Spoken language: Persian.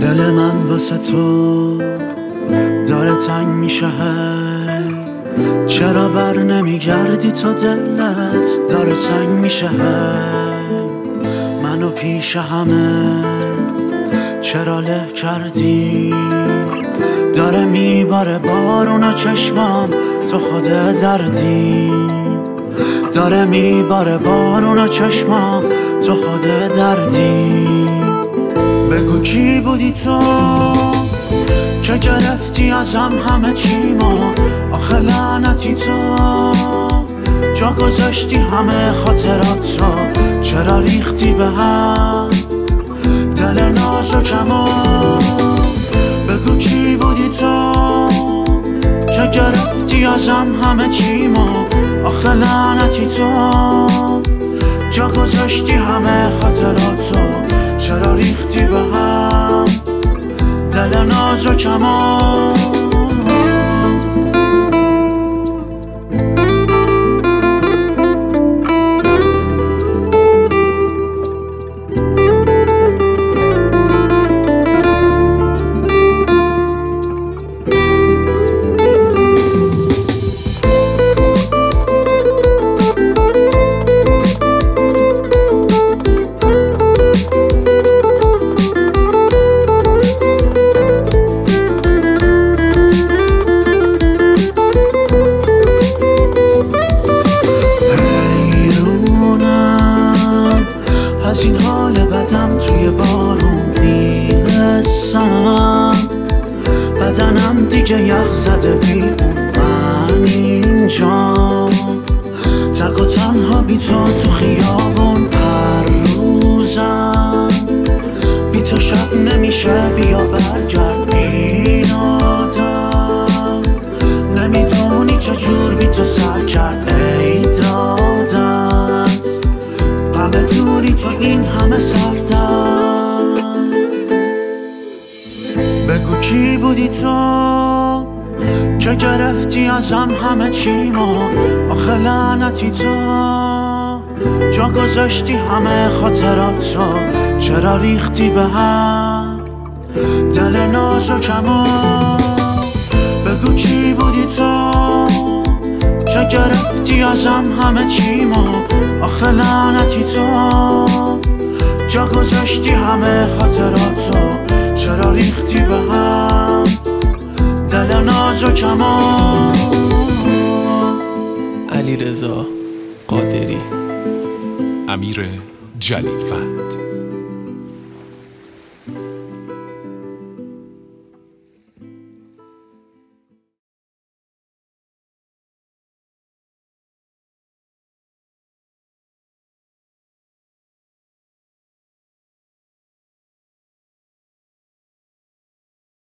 دل من واسه تو داره تنگ میشه هی، چرا بر نمیگردی تو؟ دلت داره سنگ میشه هی، منو پیش همه چرا له کردی؟ داره میباره بارون چشمام، تو خود دردی. داره میباره بارون چشمام، تو خود دردی. بگو کی بودی تو که گرفتی ازم همه چیمو؟ آخه لعنتی تو جا گذاشتی همه خاطراتو، چرا ریختی به هم دل نازکمو؟ بگو کی بودی تو که گرفتی ازم همه چیمو؟ آخه لعنتی تو جا گذاشتی همه خاطراتو، چرا ریختی به هم دل نازکمو؟ از این حال بدم توی بارون میرسم، بدنم دیگه یخ زده بی اون من اینجا، تک و تنها بی تو خیابون هر روزم، بی تو شب نمیشه بیا برگرد این آدم، نمیدونی چجور بی تو سر کرد ای دادت، همه دوری تو این همه سردم. بگو کی بودی تو که گرفتی ازم همه چیمو؟ آخه لعنتی تو جا گذاشتی همه خاطراتو، چرا ریختی به هم دل نازکمو؟ بگو کی بودی تو که گرفتی ازم همه چیمو؟ آخه لعنتی تو جا گذاشتی همه خاطراتو، چرا ریختی به هم دل نازکمو؟ علیرضا قادری، امیر جلیلوند.